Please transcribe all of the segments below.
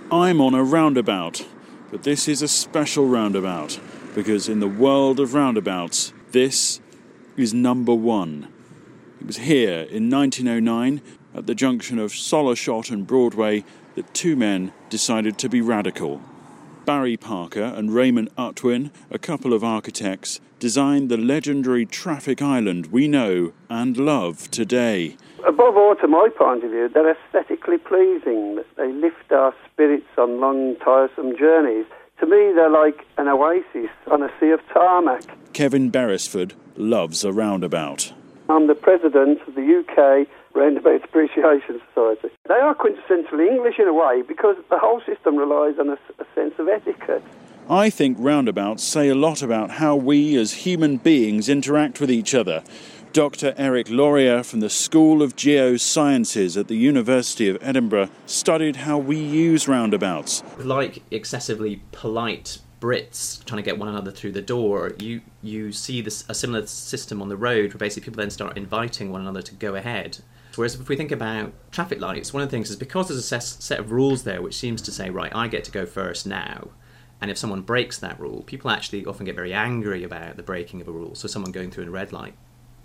I'm on a roundabout, but this is a special roundabout because in the world of roundabouts, this is number one. It was here in 1909 at the junction of Solershot and Broadway that two men decided to be radical. Barry Parker and Raymond Utwin, a couple of architects, designed the legendary traffic island we know and love today. Above all, to my point of view, they're aesthetically pleasing. They lift our spirits on long, tiresome journeys. To me, they're like an oasis on a sea of tarmac. Kevin Beresford loves a roundabout. I'm the president of the UK Roundabout Appreciation Society. They are quintessentially English in a way because the whole system relies on a sense of etiquette. I think roundabouts say a lot about how we as human beings interact with each other. Dr. Eric Laurier from the School of Geosciences at the University of Edinburgh studied how we use roundabouts. Like excessively polite Brits trying to get one another through the door, you see a similar system on the road where basically people then start inviting one another to go ahead. Whereas if we think about traffic lights, one of the things is because there's a set of rules there which seems to say, right, I get to go first now, and if someone breaks that rule, people actually often get very angry about the breaking of a rule. So someone going through a red light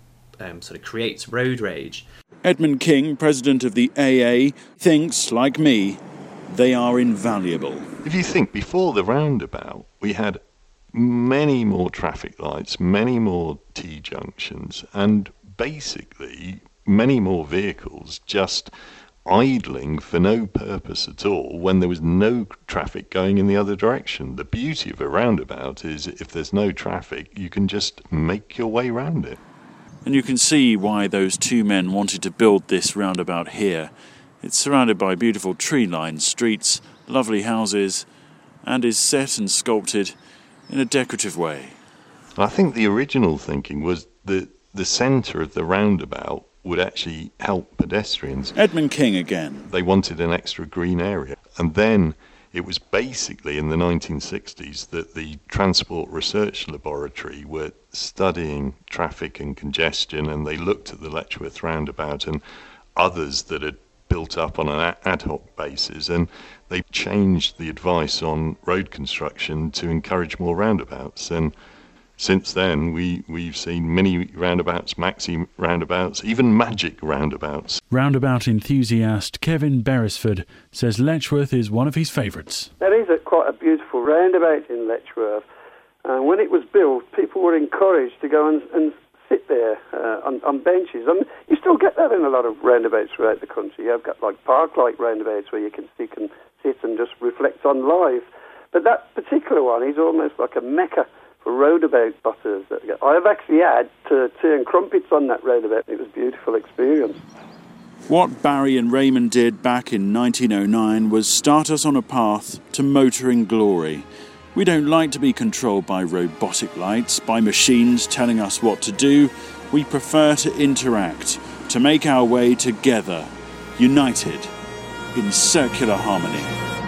sort of creates road rage. Edmund King, president of the AA, thinks, like me, they are invaluable. If you think, before the roundabout, we had many more traffic lights, many more T-junctions, and basically many more vehicles just idling for no purpose at all when there was no traffic going in the other direction. The beauty of a roundabout is if there's no traffic, you can just make your way round it. And you can see why those two men wanted to build this roundabout here. It's surrounded by beautiful tree-lined streets, lovely houses, and is set and sculpted in a decorative way. I think the original thinking was that the centre of the roundabout would actually help pedestrians. Edmund King again. They wanted an extra green area. And then it was basically in the 1960s that the Transport Research Laboratory were studying traffic and congestion, and they looked at the Letchworth roundabout and others that had built up on an ad hoc basis, and they changed the advice on road construction to encourage more roundabouts. And since then, we've seen mini roundabouts, maxi roundabouts, even magic roundabouts. Roundabout enthusiast Kevin Beresford says Letchworth is one of his favourites. There is quite a beautiful roundabout in Letchworth. And when it was built, people were encouraged to go and sit there on benches. And you still get that in a lot of roundabouts throughout the country. You've got like park-like roundabouts where you can sit and just reflect on life. But that particular one is almost like a mecca for roundabout butters. I've actually had tea and crumpets on that roundabout. It was a beautiful experience. What Barry and Raymond did back in 1909 was start us on a path to motoring glory. We don't like to be controlled by robotic lights, by machines telling us what to do. We prefer to interact, to make our way together, united in circular harmony.